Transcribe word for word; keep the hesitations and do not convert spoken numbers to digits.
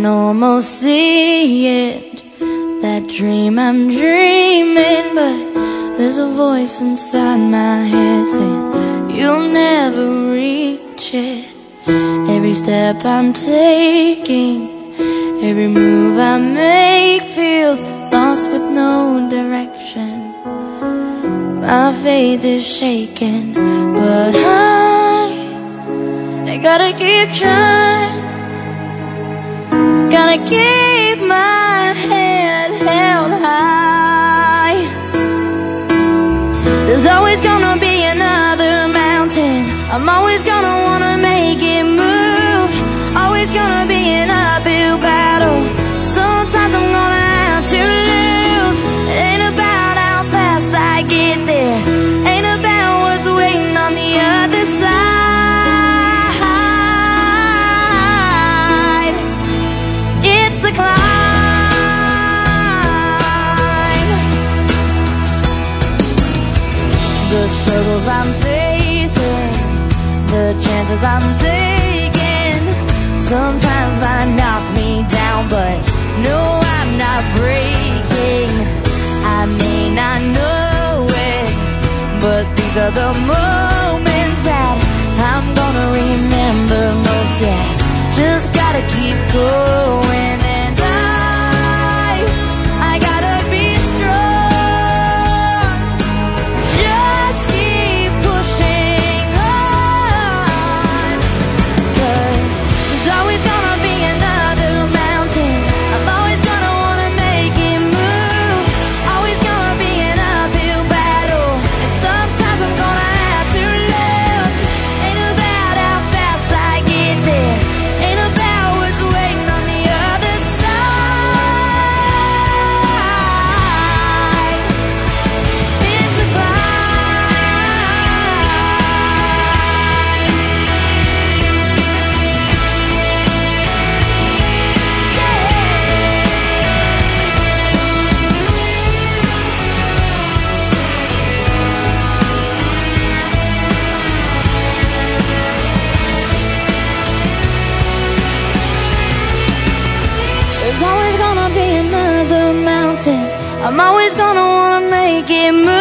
can almost see it, that dream I'm dreaming, but there's a voice inside my head saying you'll never reach it. Every step I'm taking, every move I make feels lost with no direction. My faith is shaken, but I, I gotta keep trying. Gotta keep my head held high. There's always gonna be another mountain. I'm always gonna wanna make it move. Always gonna be an uphill battle. Sometimes I'm gonna have to lose. It ain't about how fast I get there, ain't about what's waiting on the other side. It's the climb. The struggles I'm facing, the chances I'm taking, sometimes might knock me down, but no, I'm not breaking. I may not know it, but these are the moments that I'm gonna remember most. Yeah, just gotta keep going, and I, I gotta be strong. Just keep pushing on, 'cause there's always gonna be another mountain. I'm always gonna wanna make it move. Always gonna be an uphill battle, and sometimes I'm gonna have to lose. Ain't about how fast I get there, ain't about what's waiting on the other side. It's the There's always gonna be another mountain. I'm always gonna wanna make it move.